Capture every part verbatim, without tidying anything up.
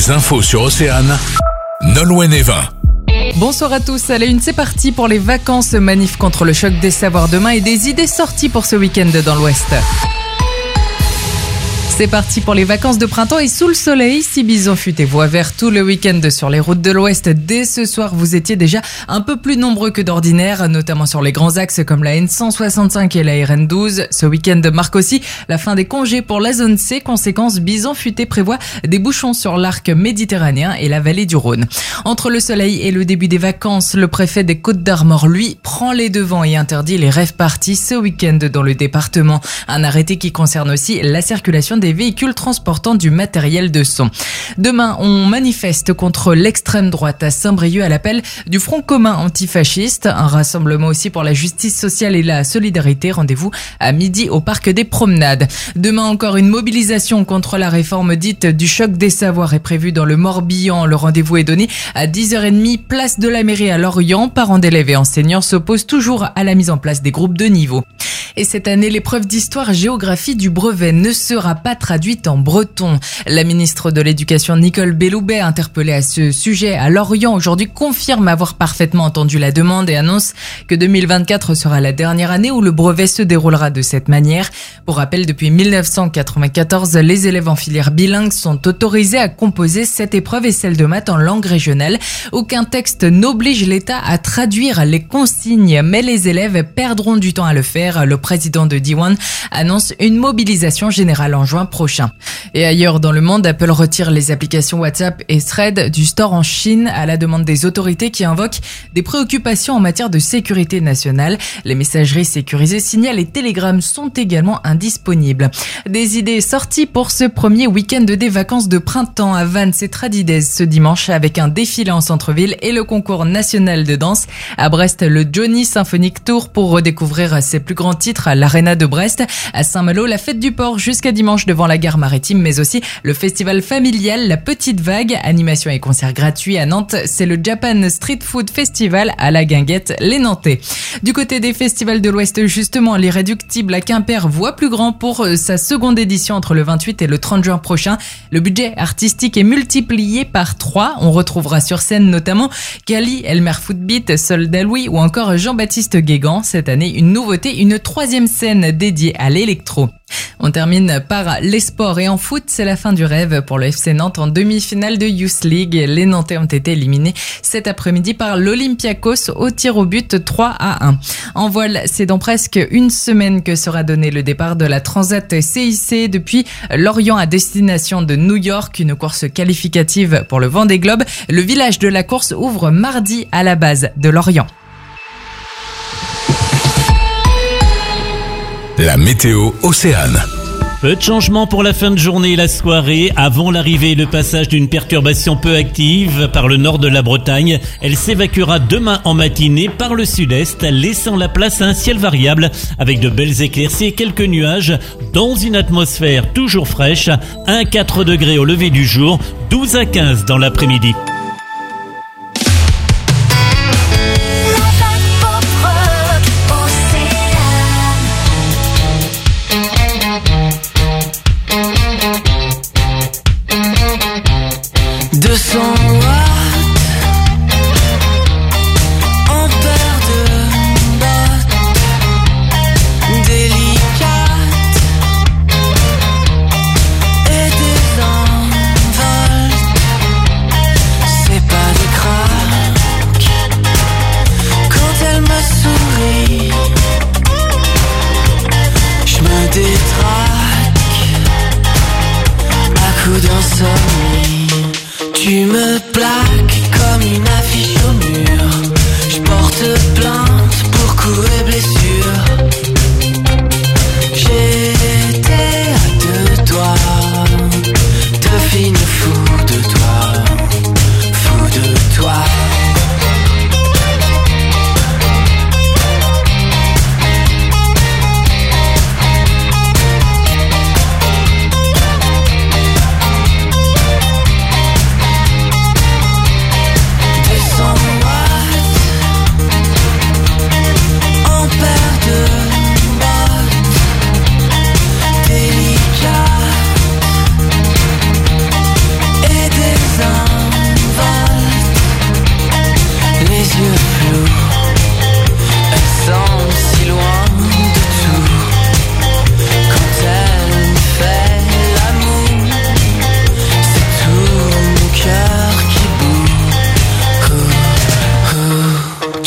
Les infos sur Océane, Nolwenn Evin. Bonsoir à tous, à la une, c'est parti pour les vacances, manif contre le choc des savoirs demain et des idées sorties pour ce week-end dans l'Ouest. C'est parti pour les vacances de printemps et sous le soleil, si Bison fut et voie vert tout le week-end sur les routes de l'Ouest. Dès ce soir, vous étiez déjà un peu plus nombreux que d'ordinaire, notamment sur les grands axes comme la N cent soixante-cinq et la R N douze. Ce week-end marque aussi la fin des congés pour la zone C. Conséquence, Bison futé prévoit des bouchons sur l'arc méditerranéen et la vallée du Rhône. Entre le soleil et le début des vacances, le préfet des Côtes-d'Armor, lui, prend les devants et interdit les rave parties ce week-end dans le département. Un arrêté qui concerne aussi la circulation des des véhicules transportant du matériel de son. Demain, on manifeste contre l'extrême droite à Saint-Brieuc à l'appel du Front commun antifasciste. Un rassemblement aussi pour la justice sociale et la solidarité. Rendez-vous à midi au Parc des Promenades. Demain encore, une mobilisation contre la réforme dite du choc des savoirs est prévue dans le Morbihan. Le rendez-vous est donné à dix heures trente, place de la mairie à Lorient. Parents d'élèves et enseignants s'opposent toujours à la mise en place des groupes de niveau. Et cette année, l'épreuve d'histoire-géographie du brevet ne sera pas traduite en breton. La ministre de l'Éducation, Nicole Belloubet, interpellée à ce sujet à Lorient aujourd'hui, confirme avoir parfaitement entendu la demande et annonce que deux mille vingt-quatre sera la dernière année où le brevet se déroulera de cette manière. Pour rappel, depuis mille neuf cent quatre-vingt-quatorze, les élèves en filière bilingue sont autorisés à composer cette épreuve et celle de maths en langue régionale. Aucun texte n'oblige l'État à traduire les consignes, mais les élèves perdront du temps à le faire. Le président de D un annonce une mobilisation générale en juin prochain. Et ailleurs dans le monde, Apple retire les applications WhatsApp et Threads du store en Chine à la demande des autorités qui invoquent des préoccupations en matière de sécurité nationale. Les messageries sécurisées Signal et Telegram sont également indisponibles. Des idées sorties pour ce premier week-end des vacances de printemps à Vannes et Tradidez ce dimanche avec un défilé en centre-ville et le concours national de danse. À Brest, le Johnny Symphonic Tour pour redécouvrir ses plus grands titres à l'Arena de Brest. À Saint-Malo, la fête du port jusqu'à dimanche devant la gare maritime, mais aussi le festival familial La Petite Vague. Animation et concerts gratuits à Nantes, c'est le Japan Street Food Festival à la Guinguette, les Nantais. Du côté des festivals de l'Ouest, justement, l'Irréductible à Quimper voit plus grand pour sa seconde édition entre le vingt-huit et le trente juin prochain. Le budget artistique est multiplié par trois. On retrouvera sur scène notamment Kali, Elmer Footbeat, Soldat Louis ou encore Jean-Baptiste Guégan. Cette année, une nouveauté, une troisième scène dédiée à l'électro. On termine par les sports et en foot, c'est la fin du rêve pour le F C Nantes en demi-finale de Youth League. Les Nantais ont été éliminés cet après-midi par l'Olympiakos au tir au but trois à un. En voile, c'est dans presque une semaine que sera donné le départ de la Transat C I C depuis Lorient à destination de New York, une course qualificative pour le Vendée Globe. Le village de la course ouvre mardi à la base de Lorient. La météo Océane. Peu de changements pour la fin de journée et la soirée. Avant l'arrivée et le passage d'une perturbation peu active par le nord de la Bretagne, elle s'évacuera demain en matinée par le sud-est, laissant la place à un ciel variable avec de belles éclaircies et quelques nuages dans une atmosphère toujours fraîche. un à quatre degrés au lever du jour, douze à quinze dans l'après-midi. deux cents watts en paire de bottes délicates et des envols. C'est pas des craques quand elle me sourit. Je me détraque à coups d'insomnie. Tu me plaques comme une affiche au mur. Je porte plainte pour coups et blessures. J'étais à deux doigts de finir fou de toi, fou de toi.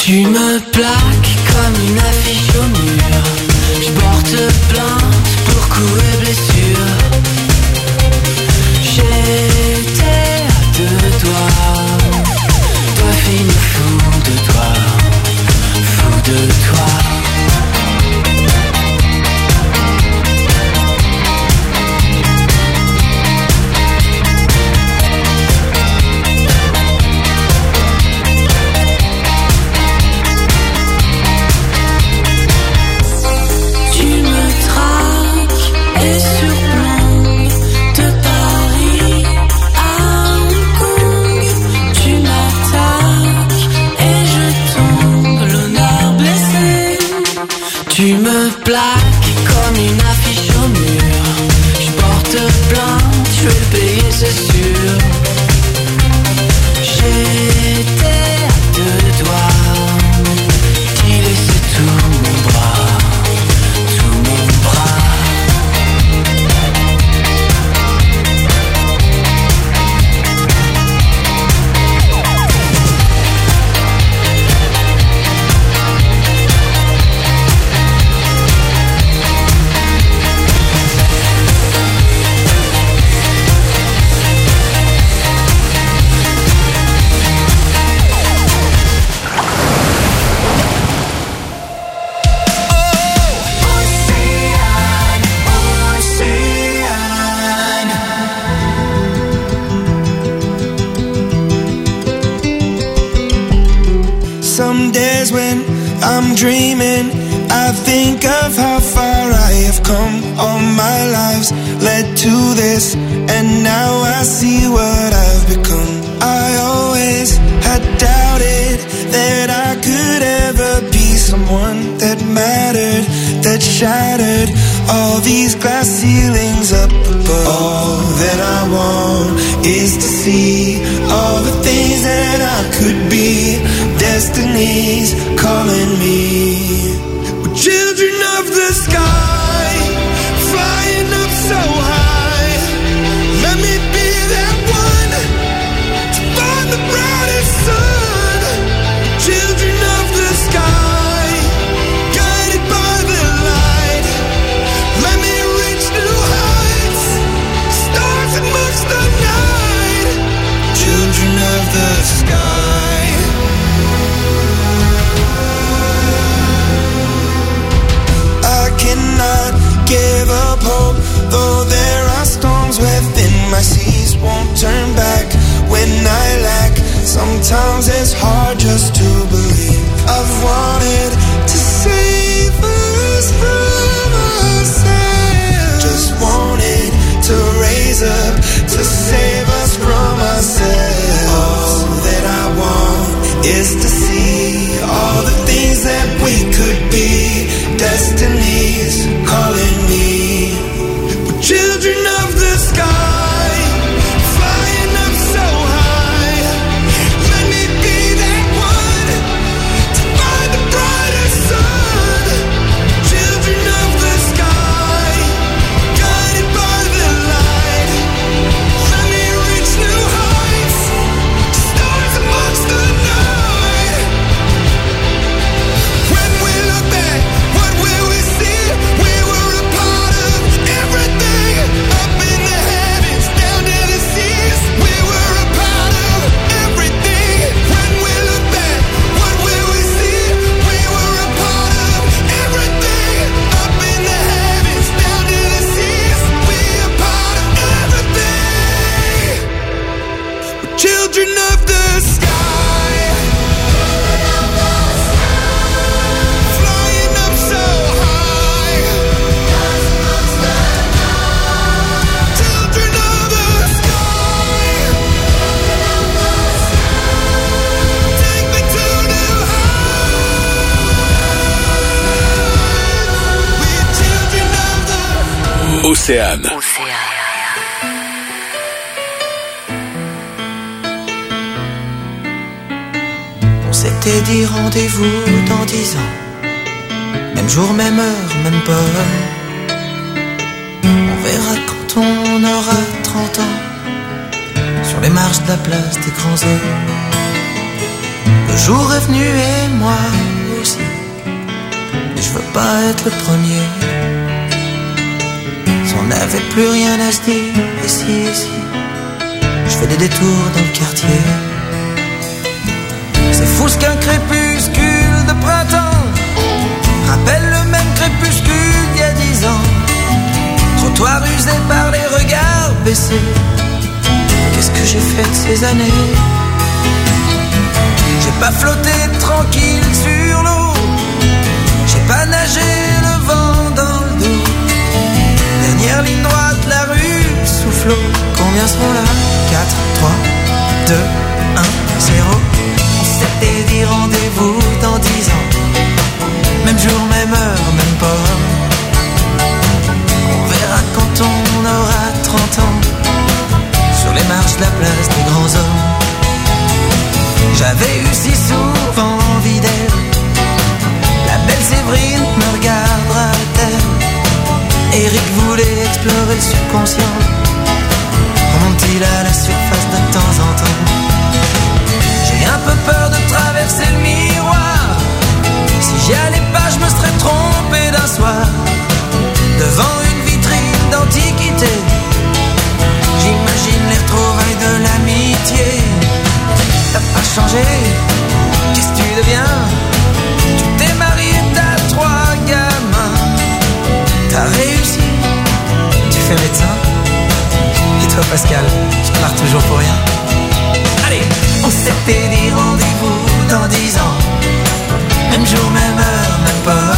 Tu me plaques comme une affiche au mur. Je porte plainte pour coups et blessures. J'étais à deux doigts de finir fou de toi, fou de toi. Tu me plaques comme une affiche au mur. Je porte plainte, je vais le payer, c'est sûr. J'étais à deux doigts d'y laisser tout mon bras, tout mon bras. Some days when I'm dreaming, I think of how far I have come. All my lives led to this, and now I see what I've become. I always had doubted that I could ever be someone that mattered, that shattered all these glass ceilings up above. All that I want is to see all the things that I could be. Destiny's calling me. We're children of the sky, flying up so high. Let me be that one to find the brightest sun. Children of the sky, guided by the light. Let me reach new heights, stars amongst the night. Children of the sky. Cannot give up hope, though there are storms within my seas. Won't turn back when I lack. Sometimes it's hard just to believe. I've wanted to save us from ourselves. Just wanted to raise up to save us from ourselves. All that I want is to see all the things that we could be. Destiny's calling me. We're children of the sky, flying up so high. Let me be that one to find the brightest sun. Children of the sky, guided by the light. Let me reach new heights, stars amongst the night. When we look back, what will we see? We were a part of everything, up in the heavens, down to the seas. We were a part of everything. When we look back, what will we see? We were a part of everything, up in the heavens, down to the seas. We are part of everything. We're children of the sky, flying up so high. Children of the sky, take me to new heights. We're children of the Océane. On s'était dit rendez-vous dans dix ans. Même jour, même heure, même pas. On verra quand on aura trente ans, sur les marches de la place des grands hommes. Le jour est venu et moi aussi. Mais je veux pas être le premier. Si on n'avait plus rien à se dire, ici, ici, je fais des détours dans le quartier. C'est fou ce qu'un crépuscule de printemps rappelle le même crépuscule d'il y a dix ans. Trottoir usé par les regards baissés. Qu'est-ce que j'ai fait de ces années? J'ai pas flotté tranquille sur l'eau. J'ai pas nagé le vent dans le dos. Dernière ligne droite, la rue souffle. Combien sont là? quatre, trois, deux, un, zéro. On s'était dit rendez-vous dans dix ans. Même jour, même heure, même pas. On verra quand on aura trente ans. Sur les marches de la place des grands hommes. J'avais eu si souvent envie d'elle. La belle Séverine me regardera-t-elle? Eric voulait explorer le subconscient. Remonte-t-il à la surface de temps en temps? J'ai un peu peur de traverser le miroir. Si j'y allais pas, je me serais trompé d'un soir. Devant une vitrine d'antiquité, j'imagine les retrouvailles de l'amitié. T'as pas changé, qu'est-ce que tu deviens? Tu t'es marié, t'as trois gamins. T'as réussi, tu fais médecin. Et toi Pascal, je te marre toujours pour rien. Allez, on s'était dit rendez-vous dans dix ans. Même jour, même heure, même pas.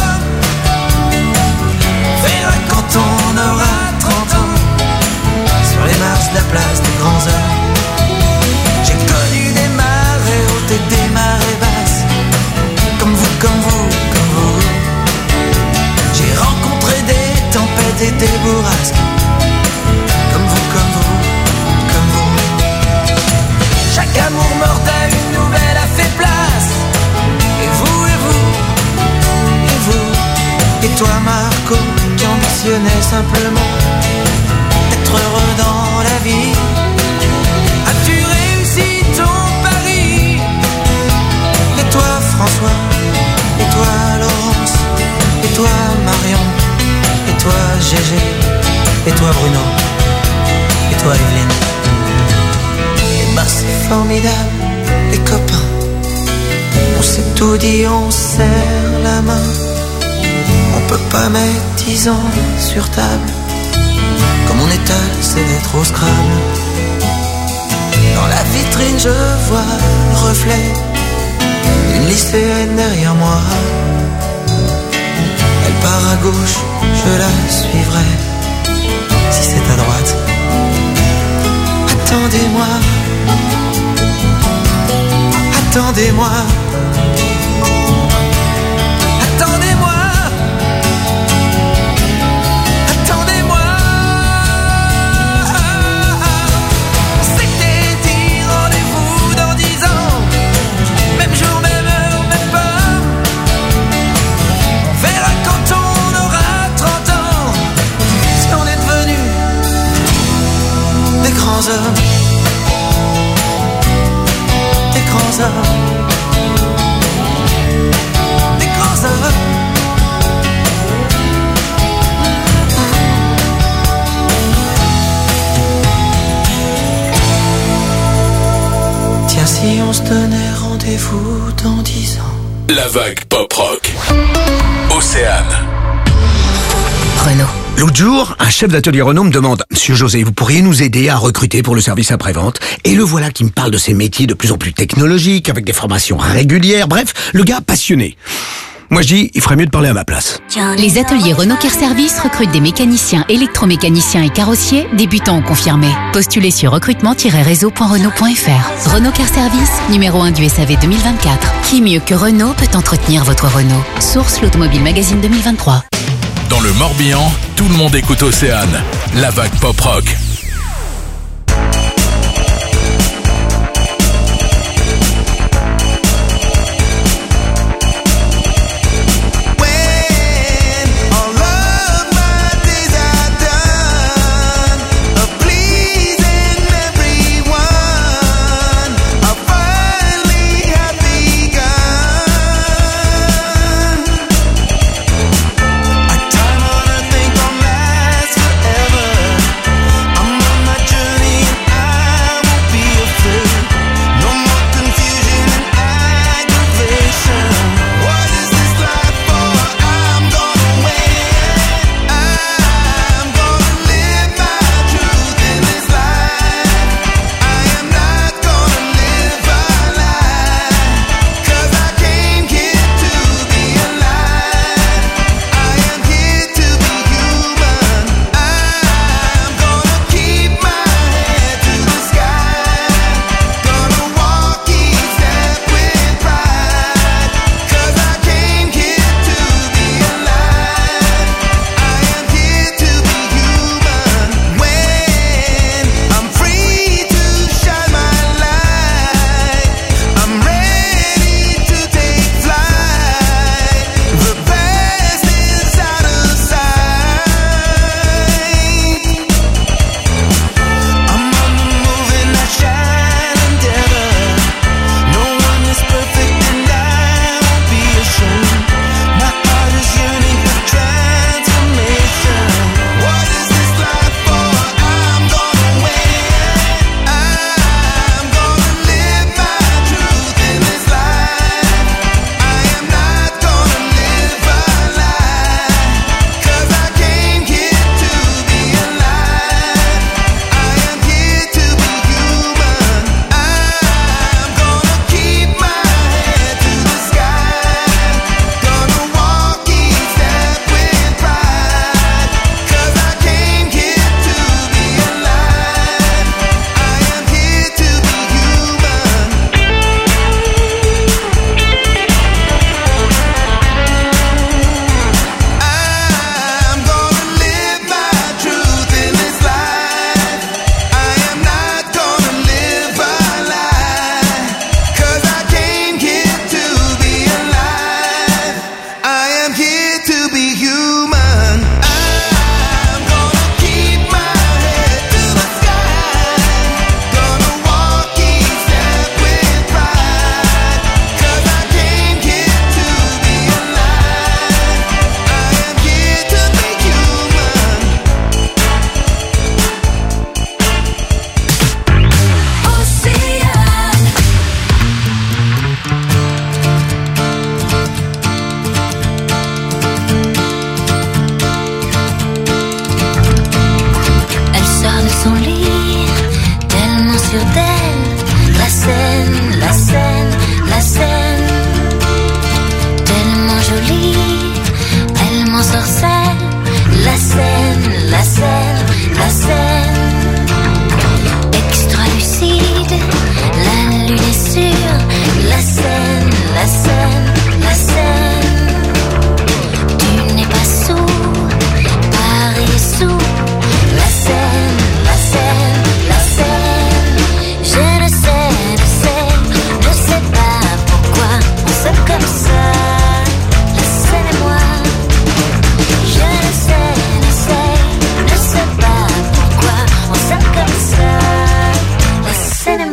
On verra quand on aura trente ans. Sur les marches de la place des grands hommes. J'ai connu des marées hautes et des marées basses. Comme vous, comme vous, comme vous. J'ai rencontré des tempêtes et des bourrasques. Comme vous, comme vous, comme vous. Chaque amour mort à une nouvelle a fait place. Et vous, et vous, et vous. Et toi Marco, qui ambitionnais simplement d'être heureux dans la vie. As-tu réussi ton pari? Et toi François, et toi Laurence, et toi Marion, et toi Gégé, et toi Bruno, et toi Evelyne. Et bah c'est formidable, les copains. On s'est tout dit, on serre la main. On peut pas mettre dix ans sur table. Comme on étale ses lettres au Scrabble. Dans la vitrine je vois le reflet d'une lycéenne derrière moi. Elle part à gauche, je la suivrai. Si c'est à droite, attendez-moi. Attendez-moi. Attendez-moi. Attendez-moi. On s'était dit rendez-vous dans dix ans. Même jour, même heure, même pas. On verra quand on aura trente ans. Si on est devenus des grands hommes. Des grands hommes. Des grands hommes. Tiens, si on se donnait rendez-vous dans dix ans. La vague pop rock. Océane. Renault. L'autre jour, un chef d'atelier Renault me demande « Monsieur José, vous pourriez nous aider à recruter pour le service après-vente ?» Et le voilà qui me parle de ces métiers de plus en plus technologiques, avec des formations régulières, bref, le gars passionné. Moi je dis, il ferait mieux de parler à ma place. Les ateliers Renault Care Service recrutent des mécaniciens, électromécaniciens et carrossiers, débutants ou confirmés. Postulez sur recrutement tiret réseau point renault point f r. Renault Care Service, numéro un du S A V deux mille vingt-quatre. Qui mieux que Renault peut entretenir votre Renault? Source l'Automobile Magazine deux mille vingt-trois. Dans le Morbihan, tout le monde écoute Océane. La vague pop rock. Pleasing everyone, I finally have begun.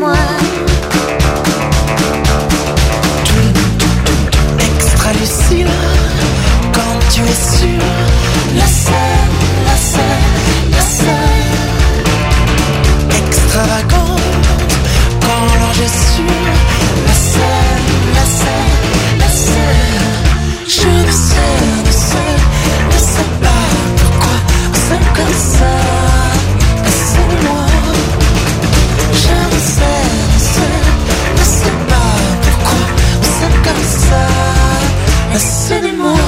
moi. Extra lucide quand tu es sûr. La scène, la scène, la scène. Extravagante quand l'ange est sûr. La scène, la scène, la scène. Je ne sais, ne sais, ne sais pas pourquoi c'est comme ça. Laissez-moi. Je ne sais, ne sais, ne sais pas pourquoi c'est comme ça. Laissez-moi.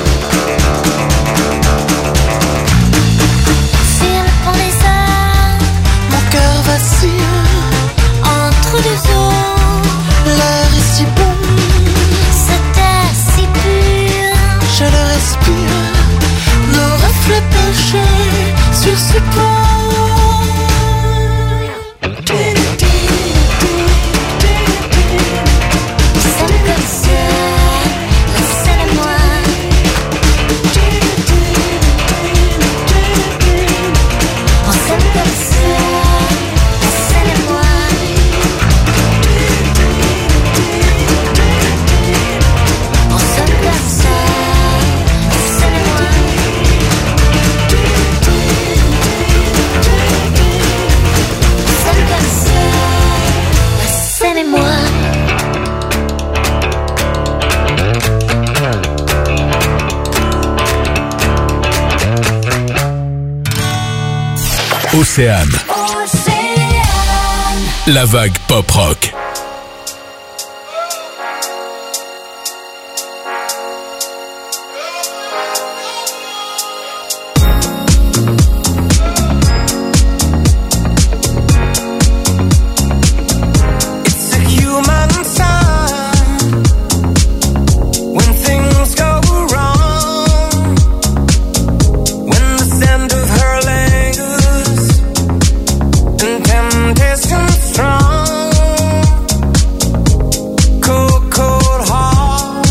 File pour les heures, Mon cœur vacille entre deux eaux, l'air est si bon, cet air si pur. je le respire. Nos reflets penchés sur ce pont. C'est comme ça, laissez-moi. On s'aime comme ça, laissez-moi. On s'aime comme ça, laissez-moi. On s'aime comme ça, laissez-moi. Océane. La vague pop rock. It's a human sign when things go wrong, when the scent of her lingers and temptation strong. Cold, cold heart,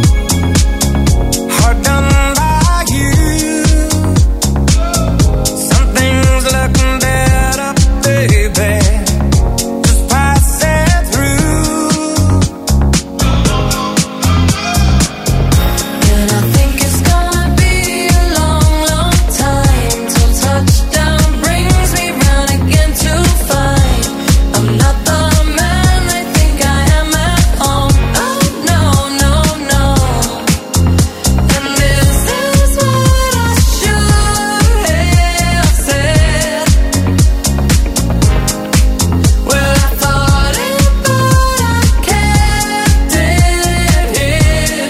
hard done by you. Something's looking better, baby. Just pass it through. And I think it's gonna be a long, long time till touchdown brings me round again to find I'm not the man I think I am at home. Oh no, no, no. And this is what I should have said. Well, I thought it, but I kept it hid.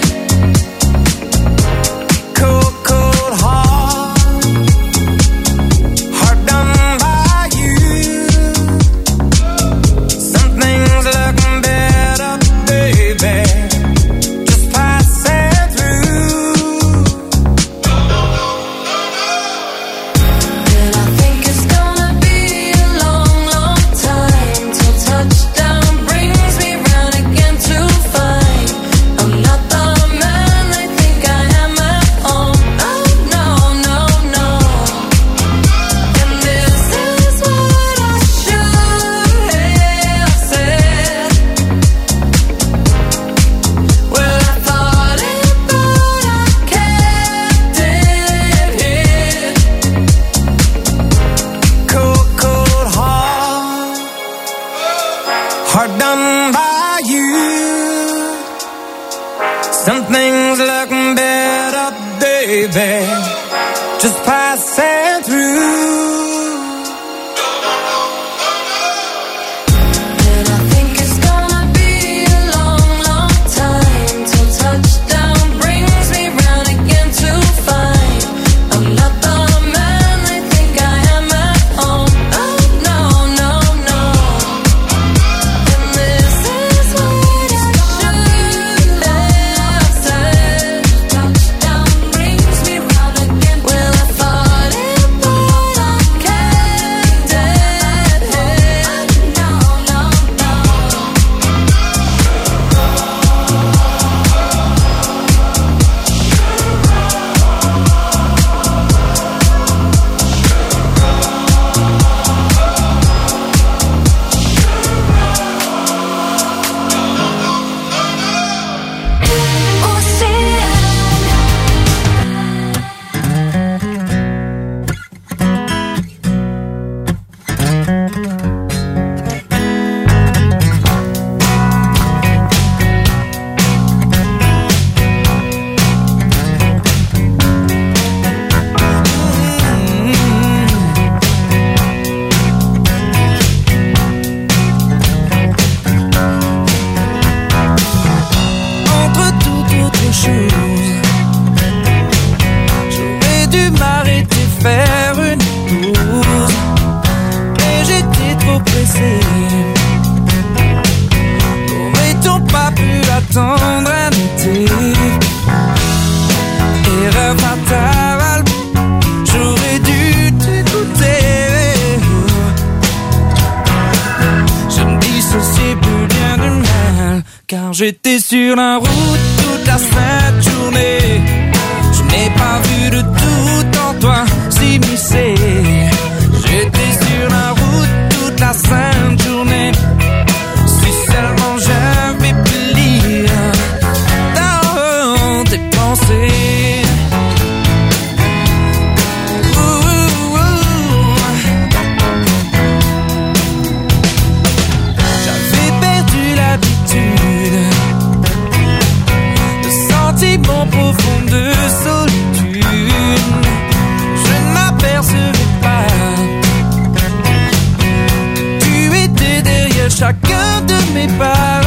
Cold, cold heart, hard done by you. Something's looking better, baby. Just pass it through. And I think it's gonna be a long, long time till touchdown brings me round again to find I'm not the man I think I am at home. Oh no, no, no. And this is what I should have said. Well, I thought it, but I kept it hid. Cold, cold heart, hard done by you. Something's looking better, baby. Just pass it through. And I think it's gonna be a long, long time till touchdown brings me round again to find I'm not the man I think I am at home. Oh no, no, no. And this is what I should have said. Touchdown brings me round again. Well, I thought it, but I j'ai plus bien du mal, car j'étais sur la route toute la sainte journée. Je n'ai pas vu de tout en toi s'immiscer. J'étais sur la route toute la sainte journée. Si seulement j'avais pu lire dans tes pensées. Ouh, ouh. J'avais perdu l'habitude de sentiments profonds de solitude. Je ne m'apercevais pas que tu étais derrière chacun de mes pas.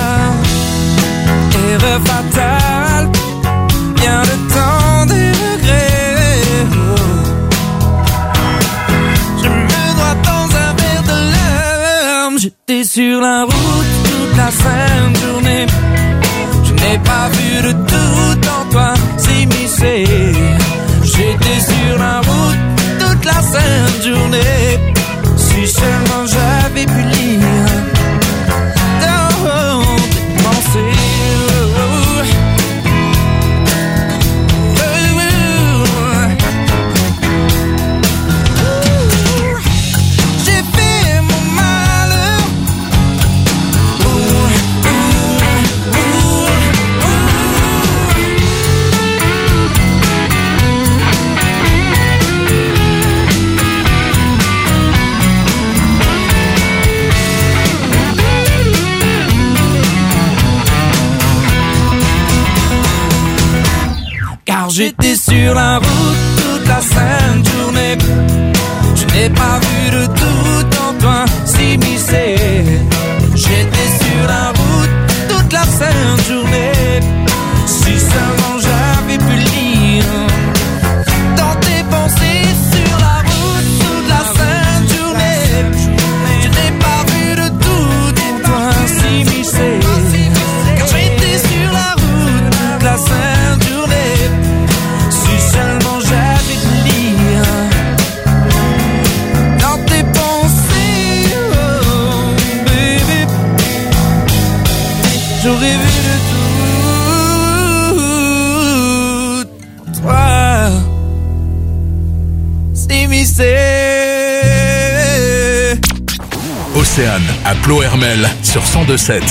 Erreur fatale, bien le temps des regrets. Je me noie dans un verre de larmes. J'étais sur la route toute la sainte journée. Je n'ai pas vu de tout en toi s'immiscer. J'étais sur la route toute la sainte journée. Si seulement j'avais pu lire dans tes pensées. J'ai fait mon malheur. Car j'étais sur la route toute la sainte journée. Je n'ai pas vu de tout en toi s'immiscer. J'étais sur la route toute la sainte journée. Si seulement j'avais pu lire dans tes pensées. Sur la route toute la sainte journée. Je n'ai pas vu de tout en toi s'immiscer. Car j'étais sur la route toute la sainte journée. Si seulement j'avais pu lire dans tes pensées, oh baby, j'aurais vu de tout toi s'immiscer. Océane à Plohermel sur cent deux sept.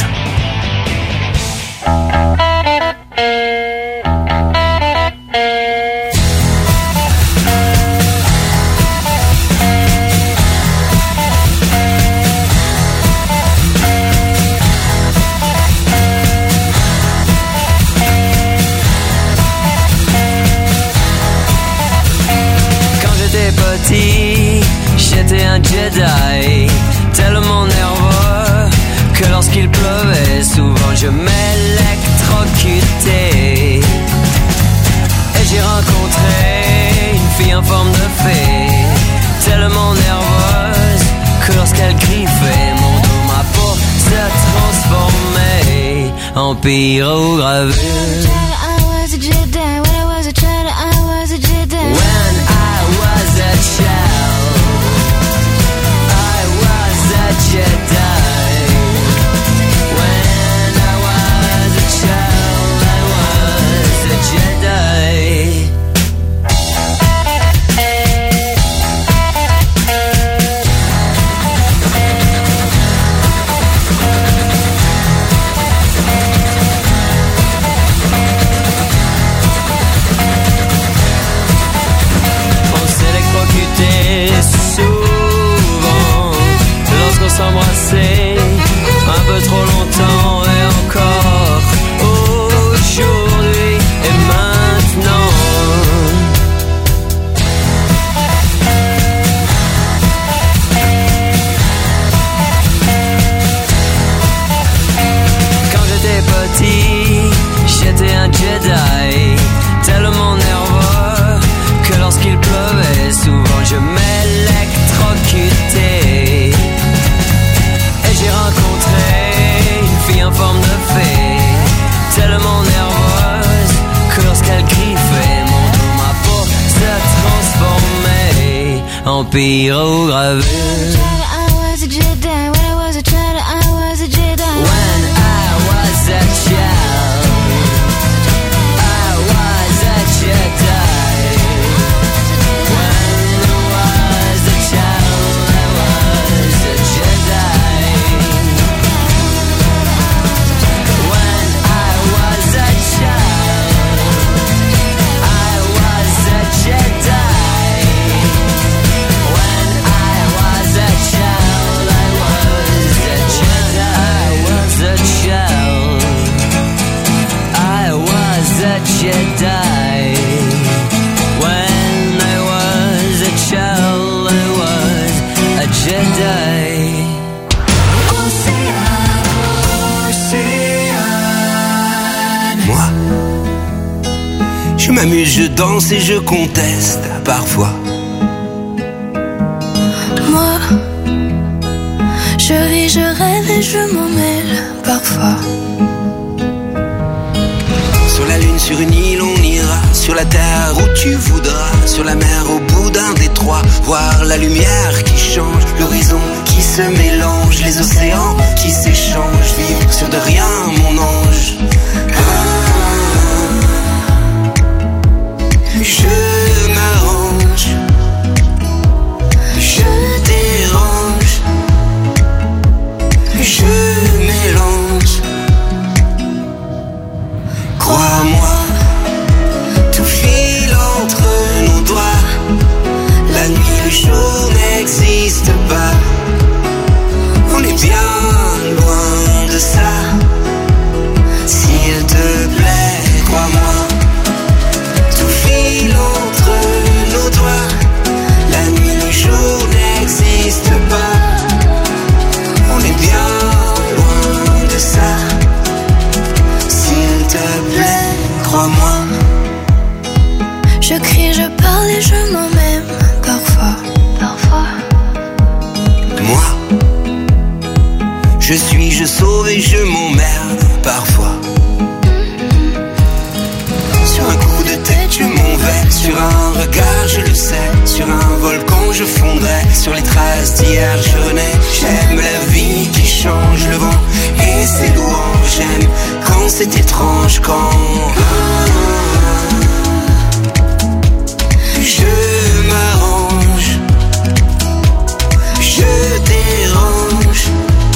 J'étais un Jedi, tellement nerveux que lorsqu'il pleuvait, souvent je m'électrocutais. Et j'ai rencontré une fille en forme de fée, tellement nerveuse que lorsqu'elle griffait mon dos, ma peau se transformait en pyrogravure. When I was a child, I was a Jedi. When I was a child, I was a Jedi. Souvent, lorsqu'on s'embrassait un peu trop longtemps, et encore aujourd'hui et maintenant. Quand j'étais petit, j'étais un Jedi, tellement nerveux que lorsqu'il pleuvait, souvent je m'électrocutais. Et j'ai rencontré une fille en forme de fée, tellement nerveuse que lorsqu'elle griffait mon dos, ma peau se transformait en pyrogravure. I was a Jedi, when I was a child, I was a Je m'amuse, je danse et je conteste parfois. Moi, je ris, je rêve et je m'en mêle parfois. Sur la lune, sur une île, on ira. Sur la terre où tu voudras. Sur la mer, au bout d'un détroit. Voir la lumière qui change, l'horizon qui se mélange, les océans qui s'échangent. Vivre sur de rien, mon ange. Ah, je m'arrange, je dérange, je mélange. Crois-moi, tout file entre nos doigts. La nuit, le jour n'existe pas. On est bien loin de ça. S'il te plaît, crois-moi, tout file entre nos doigts. La nuit, le jour n'existe pas. On est bien loin de ça. S'il te plaît, crois-moi. Je crie, je parle et je m'en même parfois. Parfois. Moi, je suis, je sauve et je m'emmerde parfois. Sur un coup de tête, je m'en vais. Sur un regard, je le sais. Sur un volcan, je fondrai. Sur les traces d'hier, je renais. J'aime la vie qui change, le vent et ses louanges. J'aime quand c'est étrange, quand je m'arrange, je dérange,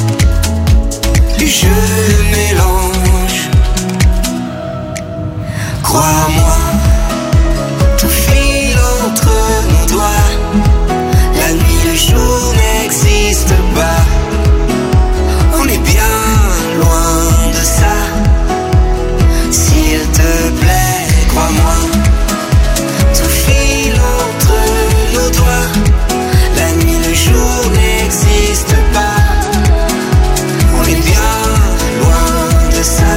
je mélange. Crois-moi, tout file entre nos doigts. La nuit, le jour n'existe pas. On est bien loin de ça. S'il te plaît, crois-moi, tout file entre nos doigts. La nuit, le jour n'existe pas. On est bien loin de ça.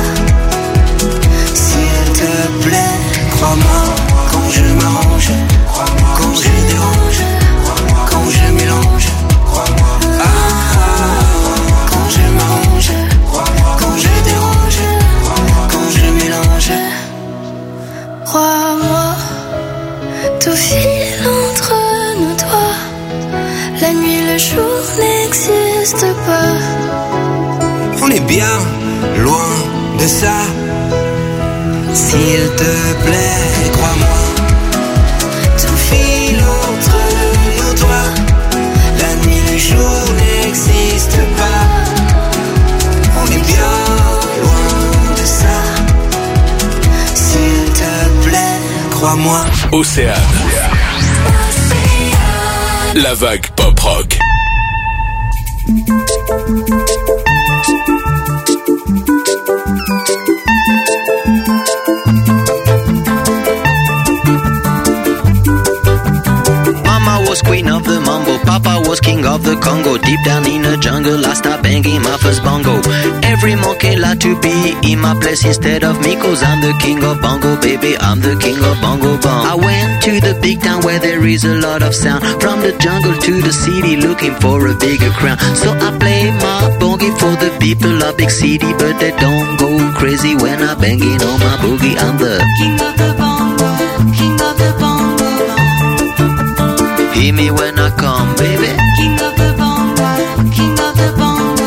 S'il te plaît, crois-moi, quand je m'arrange, quand je dérange, quand je mélange. Ah, quand je m'arrange, quand je dérange, quand je mélange. Crois-moi, tout file entre nos doigts. La nuit, le jour n'existe pas. On est bien loin de ça. S'il te plaît, crois-moi, tout file entre nos doigts. La nuit, le jour n'existe pas. On est bien loin de ça. S'il te plaît, crois-moi. Océane. La vague pop rock. Mama was queen of the mambo, Papa was king of the Congo. Deep down in the jungle, I start banging my first bongo. Every monkey like to be in my place instead of me, cause I'm the king of bongo, baby, I'm the king of bongo bong. I went to the big town where there is a lot of sound. From the jungle to the city, looking for a bigger crown. So I play my bongo for the people of big city, but they don't go crazy when I'm banging on my boogie. I'm the king of the bongo, king of the bongo bong. Hear me when I come, baby. King of the bongo, king of the bongo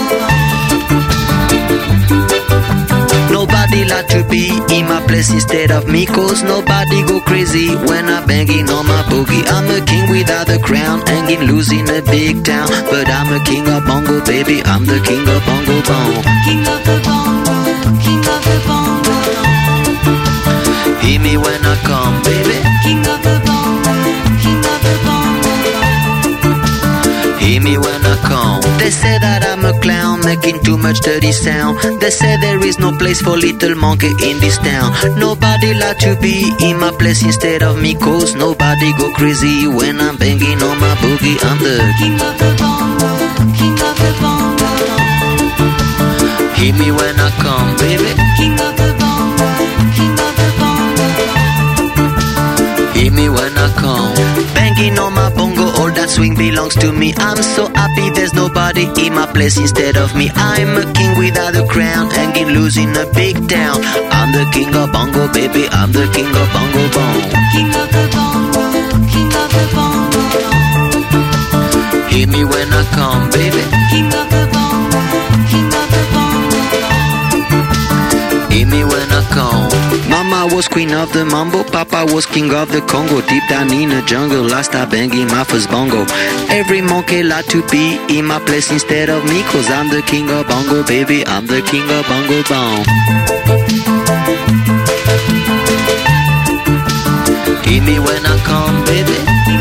bong. Nobody like to be in my place instead of me, cause nobody go crazy when I'm banging on my boogie. I'm a king without a crown, hanging loose in a big town, but I'm a king of bongo, baby, I'm the king of bongo bong. King of the bongo, king of the bongo bong. Hear me when I come, baby. King of the bongo, king of the bongo bong. Hear me when I come. They say that I'm a clown, making too much dirty sound. They say there is no place for little monkey in this town. Nobody like to be in my place instead of me, cause nobody go crazy when I'm banging on my boogie. I'm the king of the bongo, king of the bongo bong. Hear me when I come, baby. King of the bongo, king of the bongo bong. banging on my bongo. All that swing belongs to me. I'm so happy there's nobody in my place instead of me. I'm a king without a crown, hanging loose in a big town. I'm the king of bongo, baby. I'm the king of bongo bong. King of the bongo, king of the bongo. Hear me when I come, baby. King of the bongo, king of the bongo. Hear me when I come. Mama was queen of the mambo, Papa was king of the Congo. Deep down in the jungle, I start banging my first bongo. Every monkey like to be in my place instead of me, cause I'm the king of bongo, baby. I'm the king of bongo bong. Hear me when I come, baby.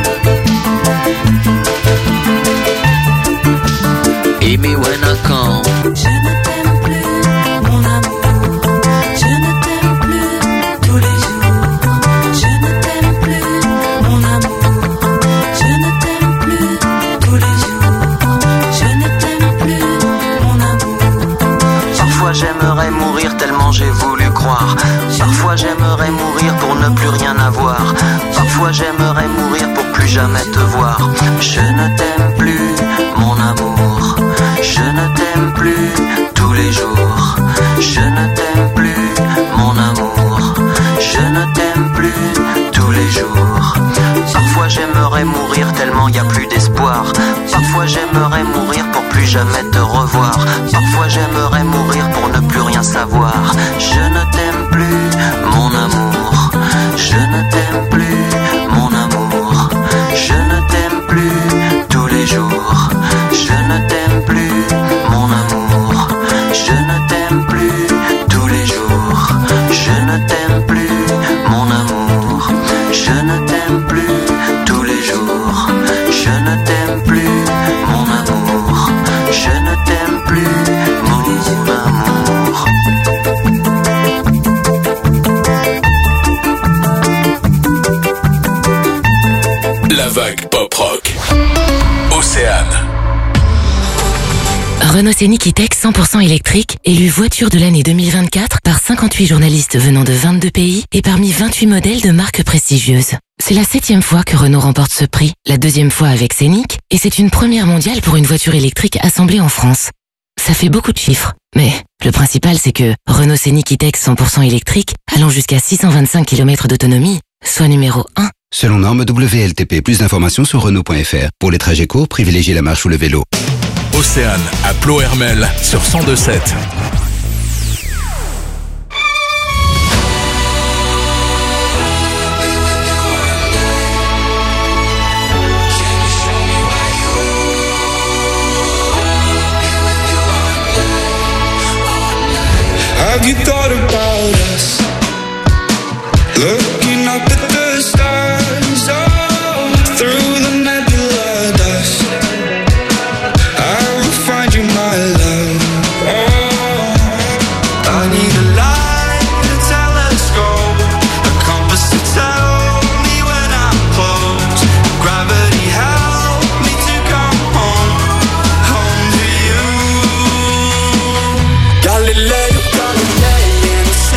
Hear me when I come. Je ne t'aime plus, mon amour. Je ne t'aime plus tous les jours. Je ne t'aime plus, mon amour. Je ne t'aime plus tous les jours. Je ne t'aime plus, mon amour. Parfois j'aimerais mourir tellement j'ai voulu croire. Parfois j'aimerais mourir pour ne plus rien avoir. Parfois j'aimerais mourir pour plus jamais te voir. Je ne t'aime plus, mon amour. Je ne t'aime plus tous les jours. Je ne t'aime plus, mon amour. Je ne t'aime plus tous les jours. Parfois j'aimerais mourir tellement y a plus d'espoir. Parfois j'aimerais mourir pour plus jamais te revoir. Parfois j'aimerais mourir pour ne plus rien savoir. Je ne t'aime plus, mon amour. Je ne t'aime plus, mon amour. Je ne t'aime plus tous les jours. Je ne t'aime plus, mon amour. Je ne t'aime plus tous les jours. Je ne t'aime plus, mon amour. Je ne t'aime plus tous les jours. Je ne t'aime plus, mon amour. Je ne t'aime plus, mon amour. La vague pop rock. Océane. Renault Scénic E-Tech cent pour cent électrique, élu voiture de l'année deux mille vingt-quatre par cinquante-huit journalistes venant de vingt-deux pays et parmi vingt-huit modèles de marques prestigieuses. C'est la septième fois que Renault remporte ce prix, la deuxième fois avec Scénic, et c'est une première mondiale pour une voiture électrique assemblée en France. Ça fait beaucoup de chiffres, mais le principal c'est que Renault Scénic E-Tech cent pour cent électrique, allant jusqu'à six cent vingt-cinq kilomètres d'autonomie, soit numéro un. Selon norme W L T P, plus d'informations sur Renault point F R. Pour les trajets courts, privilégiez la marche ou le vélo. Océane à Plohermel sur cent deux sept. Have you thought about us? Looking up at the stars, oh, through the nebula dust. I will find you, my love. Oh, I need a light, a telescope, a compass to tell me when I'm close. Gravity help me to come home, home to you. Galileo, Galilei, and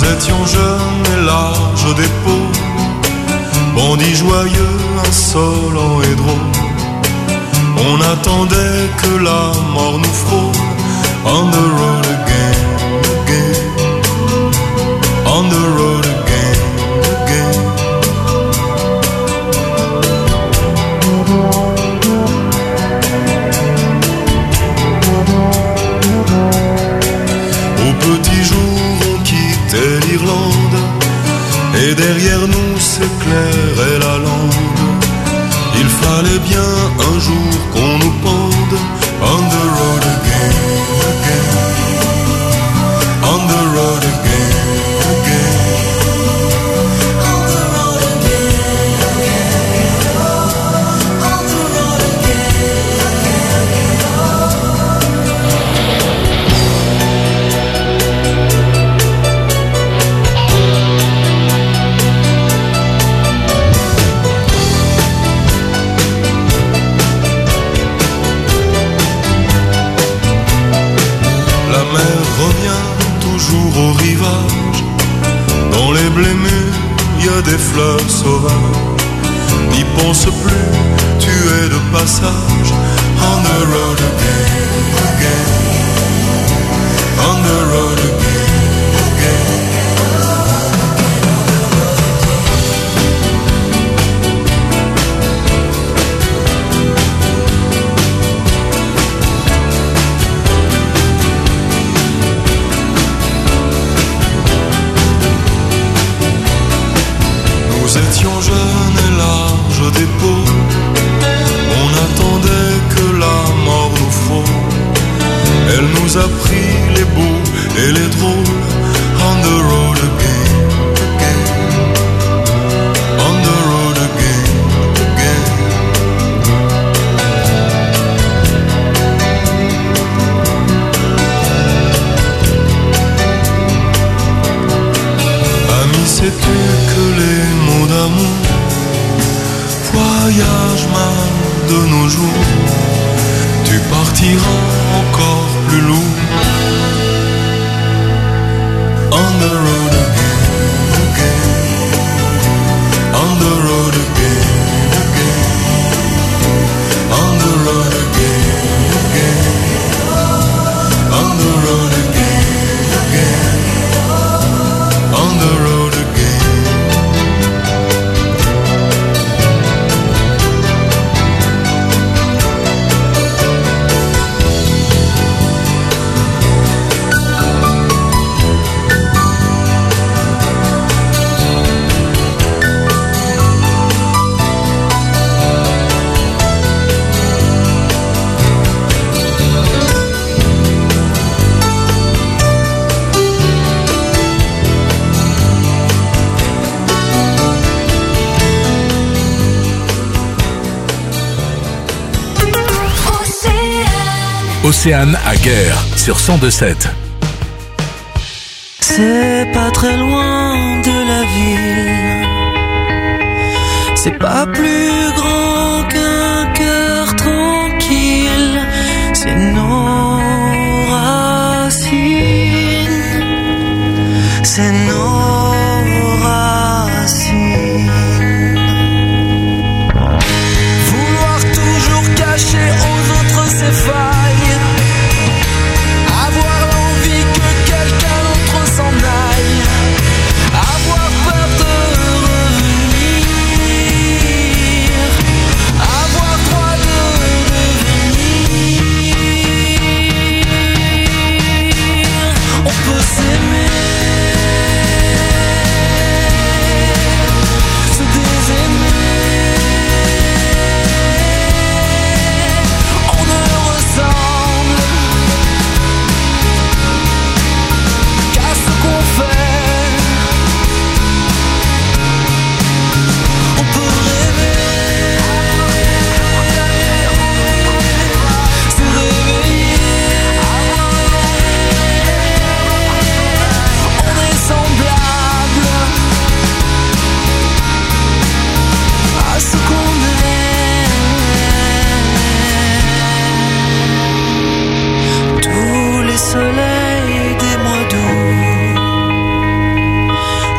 étions jeunes et larges d'épaules, bandits joyeux, insolents et drôles. On attendait que la mort nous frôle. On the road again, again. On the road again, again. Au petit jour on quittait l'Irlande, et derrière nous s'éclairait la lande. Il fallait bien un jour qu'on nous pende. On the road again, again. On the road again, again. On the road again, again. On the road La mer revient toujours au rivage. Dans les blés mûrs, y a des fleurs sauvages. N'y pense plus, tu es de passage. On the road again, again. On the road again, again. Nous étions jeunes et larges d'épaules. On attendait que la mort nous frôle. Elle nous a pris les beaux et les drôles. On the road again, again. On the road again, again. Ami, sais-tu que les mots d'amour voyagent mal de nos jours? Tu partiras encore plus lourd. On the road again, again. On the road again, again. On the road again, again. On the road again, again. On the road again. Océane à Guerre sur cent deux sept. C'est pas très loin de la ville. C'est pas plus grand qu'un cœur tranquille. C'est nos racines. C'est nos racines. Vouloir toujours cacher aux autres ses failles. Avoir l'envie que quelqu'un d'autre s'en aille. Avoir peur de revenir.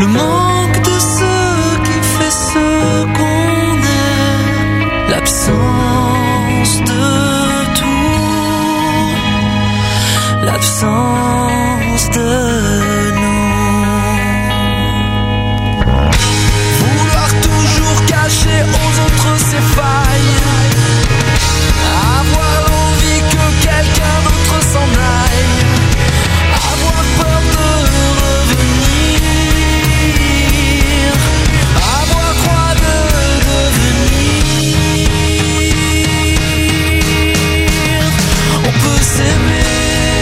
le manque de ce qui fait ce qu'on est, l'absence de tout, l'absence de nous. Vouloir toujours cacher aux autres ses failles, avoir l'envie que quelqu'un d'autre s'en aille, avoir peur de revenir, avoir quoi de devenir. On peut s'aimer,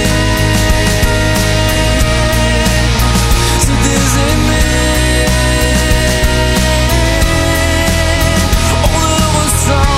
se désaimer, on ne ressent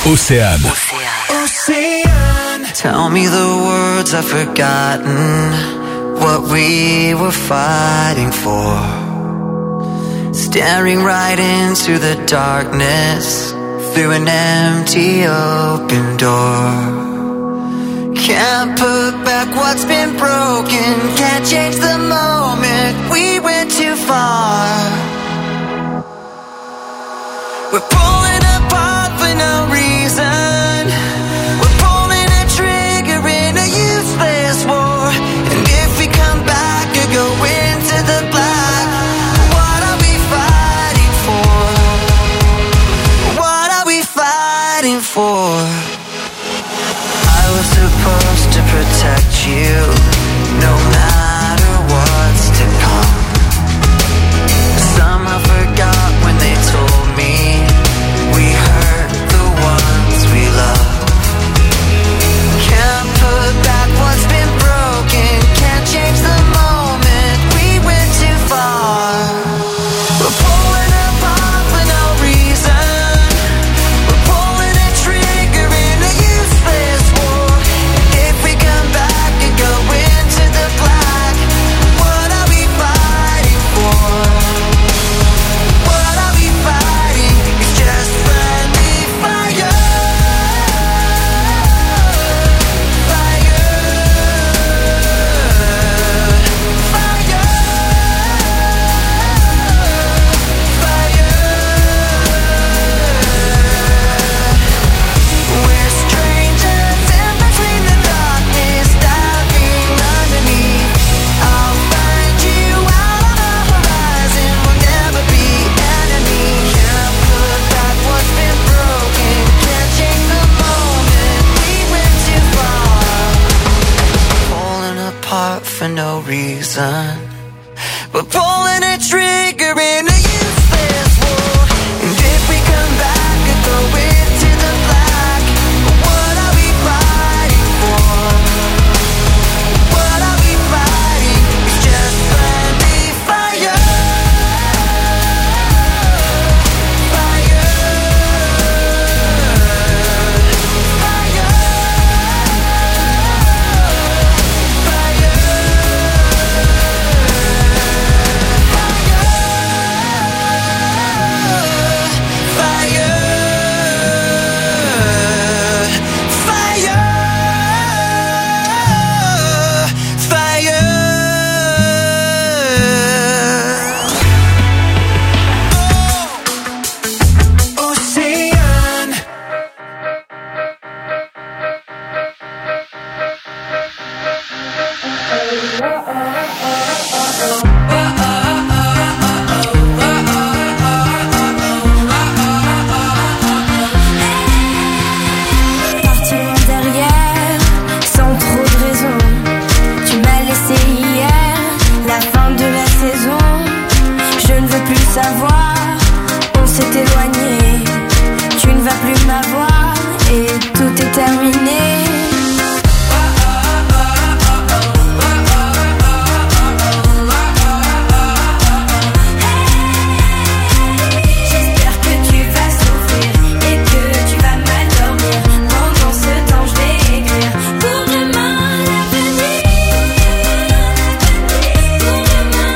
Océane. Tell me the words I've forgotten, what we were fighting for. Staring right into the darkness, through an empty open door. Can't put back what's been broken, can't change the moment, we went too far. We're pulling apart for no reason, we're pulling a trigger in a useless war. And if we come back or go into the black, what are we fighting for? What are we fighting for? I was supposed to protect you, no matter what's to come. Somehow forgot when they told me we hurt the ones we love. Can't put back what's been broken, can't change the moment, we went too far. We're pulling apart for no reason, we're pulling a trigger in a useless war. If we come back and go into the black, what are we fighting for? What are we fighting? It's just friendly fire. Fire. Fire. Fire. We're strangers in between the darkness, diving underneath. I'll find you out on the horizon, we'll never be enemies. Can't put back what's been broken, can't change the moment, we went too far. Pulling apart for no reason, we're pulling a trigger in a useless war. And if we come back and go into the black, what are we fighting for? What are we fighting? It's just friendly fire. Fire. Fire. Parti loin derrière, sans trop de raison. Tu m'as laissé hier, la fin de la saison. Je ne veux plus savoir, on s'est éloigné. Tu ne vas plus m'avoir et tout est terminé. J'espère que tu vas souffrir et que tu vas mal dormir. Pendant ce temps, je vais écrire pour demain l'avenir. Pour demain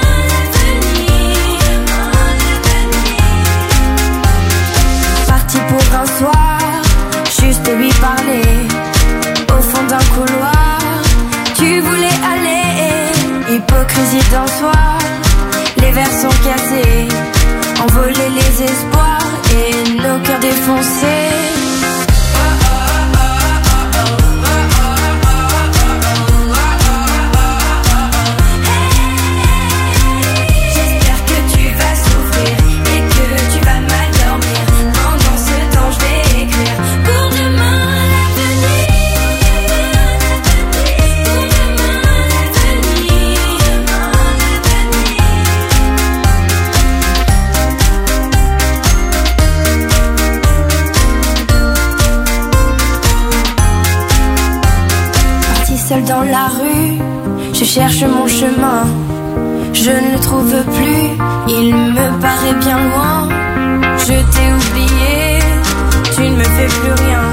l'avenir. Parti pour un soir, juste lui parler. Au fond d'un couloir, tu voulais aller. Hypocrisie d'un soir, les verres sont cassés. Envoler les espoirs et nos cœurs défoncés. J'espère que tu vas souffrir et que tu vas mal dormir. Pendant ce temps, je vais écrire pour demain l'avenir. Pour demain l'avenir. Parti seul dans la rue, je cherche mon chemin. Je ne le trouve plus, il me paraît bien loin. Je t'ai oublié, tu ne me fais plus rien.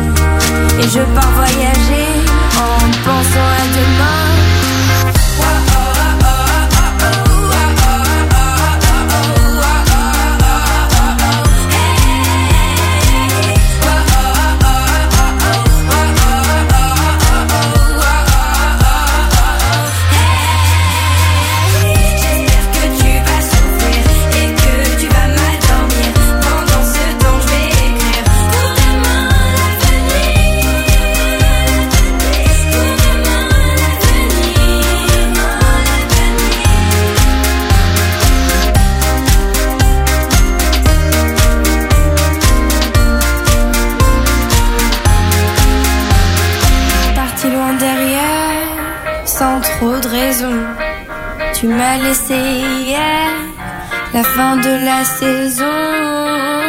Tu m'as laissé hier, la fin de la saison.